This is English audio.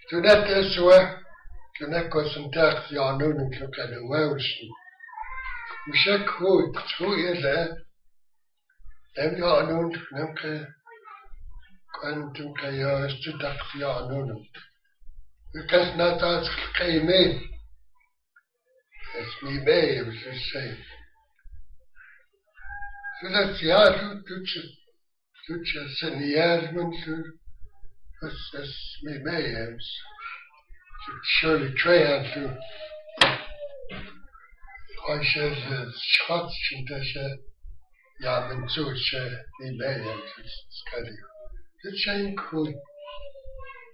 Tunet eswa, tunet kosentak janun klukkan wausen. Mishak hu, tru yela, dem janun, nemke, kwantum kaya stutak janun. Ukas natas kayme, es mi me, was I say. So that's ja, tutje seniormen, that's me me, surely try to. I said, Scotch and I ja, men zoetje niet mee, het is kind of. Het zijn cool.